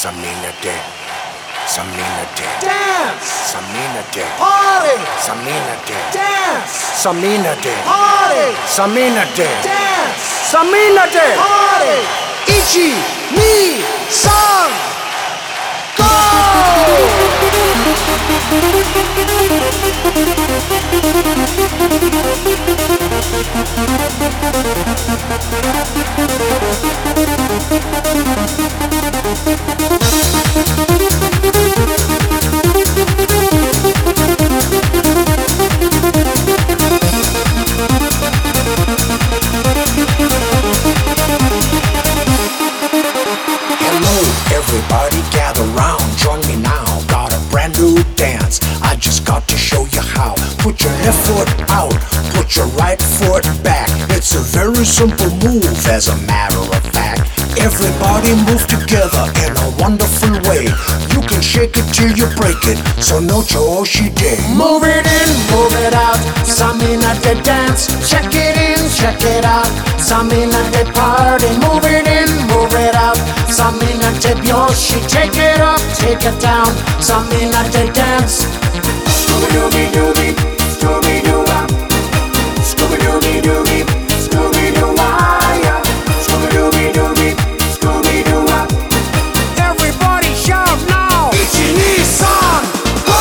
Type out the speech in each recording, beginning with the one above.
Samina Day, Samina Day, Dance! Samina Day, Party! Samina Day, Dance! Samina Day, Party! Samina Day, Dance! Samina Day, Party! Ichi, ni, san, go! Hello, everybody, gather round, join me now. Got a brand new dance, I just got to show you how. Put your left foot out, put your right foot back. It's a very simple move, as a matter of fact. Everybody move together in a wonderful way. You can shake it till you break it, so no Oshi day. Move it in, move it out, Samina the dance. Check it in, check it out, Samina the party. Move it in, move it out, Samina the Yoshi. Take it up, take it down, Samina the dance. Scooby-Dooby-Dooby, Scooby-Doo-Wop, Scooby-Dooby-Dooby, Scooby-Doo-Wah-Ya, Scooby-Dooby-Dooby, Scooby-Doo-Wop. Everybody shout now! Ichi-ni-san, go!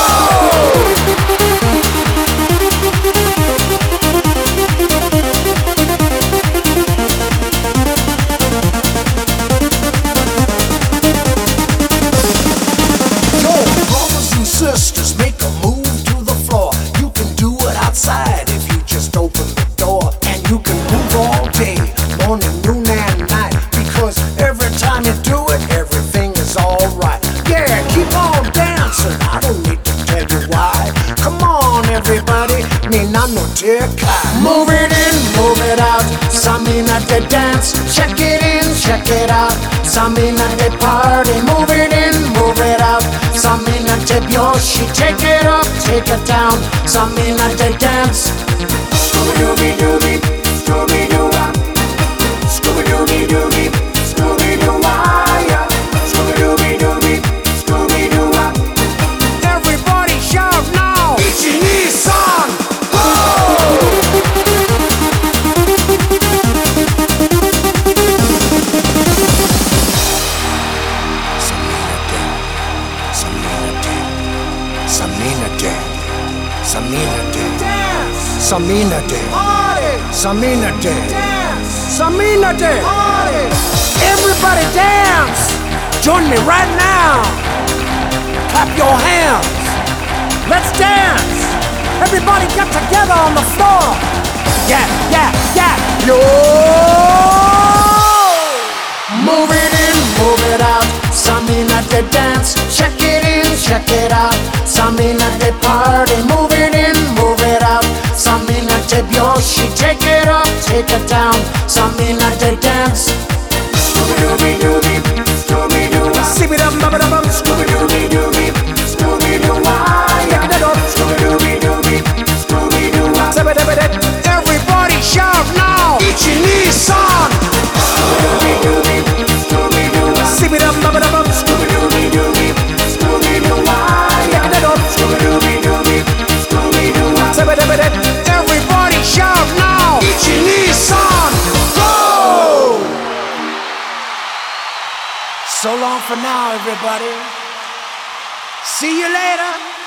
Yo, brothers and sisters, make a move to the floor. You can do it outside if you just open the door. And you can move all day, morning, noon, and night. Because every time you do it, everything is alright. Yeah, keep on dancing, I don't need to tell you why. Come on, everybody, Nina no tekai. Move it in, move it out, Samina the dance. Check it in, check it out, Samina the party. Move it in, move it out, Samina the Yoshi. Take it up, take it down, Samina the dance. Scooby-Dooby-Dooby, Scooby-Doo-Wop, Scooby-Dooby-Dooby, Scooby-Doo-Wah-Ya, Scooby-Dooby-Dooby, Scooby-Doo-Wop. Everybody shout now! Ichi-ni-san, go! Samina Day, Samina Day, Dance! Samina Day, Party! Samina Day, Dance! Samina Day. Party! Everybody dance! Join me right now! Clap your hands! Let's dance! Everybody get together on the floor! Yeah, yeah, yeah! Yo! Move it in, move it out, Samina the dance. Check it in, check it out, Samina the party. Move it in, move it out, Samina the Yoshi. Take it up, take it down, Samina the dance. Scooby-Dooby-Dooby, Scooby-Doo-Wop, Scooby-Dooby-Dooby, Scooby-Dooby-Dooby, Scooby-Doo-Wah-Ya, Scooby-Dooby-Dooby, Scooby-Doo-Wop. Everybody shout now! Ichi-ni-san! Scooby-Dooby-Dooby, Scooby-Doo-Wop, Scooby-Dooby-Dooby, Scooby-Doo-Wah-Ya, Scooby-Dooby-Dooby, Scooby-Doo-Wop. Everybody shout now! Ichi-ni-san, go! So long for now, everybody. See you later.